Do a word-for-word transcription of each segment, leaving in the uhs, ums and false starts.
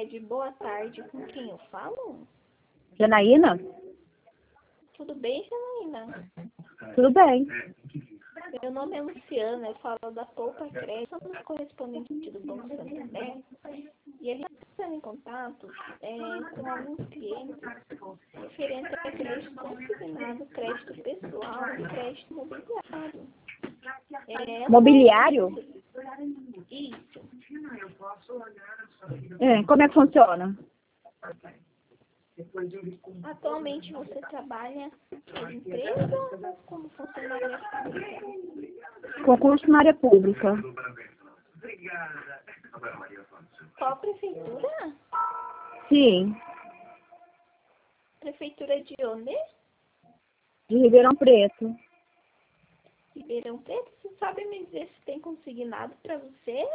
Cicred, boa tarde. Com quem eu falo? Janaína? Tudo bem, Janaína? Tudo bem. Meu nome é Luciana, eu falo da Poupa Cred. Somos correspondentes do Banco Santander. E a gente está em contato é, com alguns clientes referente a crédito consignado, crédito pessoal e crédito mobiliário. É, Mobiliário? Isso. É, como é que funciona? Atualmente você trabalha em empresa ou como funcionária pública? Concurso na área pública. Qual prefeitura? Sim, Prefeitura de onde? de Ribeirão Preto. Ribeirão Preto? Você sabe me dizer se tem consignado para você?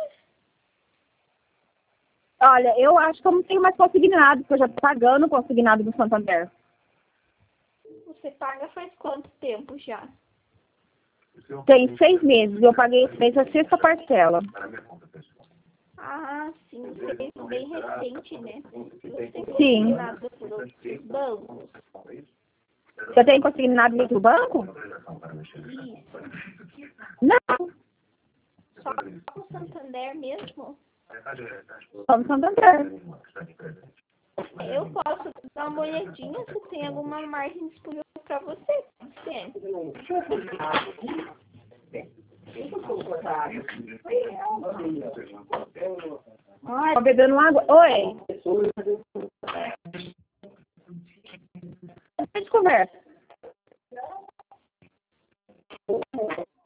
Olha, eu acho que eu não tenho mais consignado, porque eu já estou pagando o consignado do Santander. Você paga faz quanto tempo já? Tem seis meses, eu paguei esse mês a sexta parcela. Ah, sim, você fez bem recente, né? Você tem Sim. consignado por outros bancos? Você tem consignado dentro do banco? Isso. Não, Só o Santander mesmo? só no Santander. Eu posso dar uma olhadinha se tem alguma margem disponível para você. Sim. Ai, tô bebendo água. Oi. A gente conversa.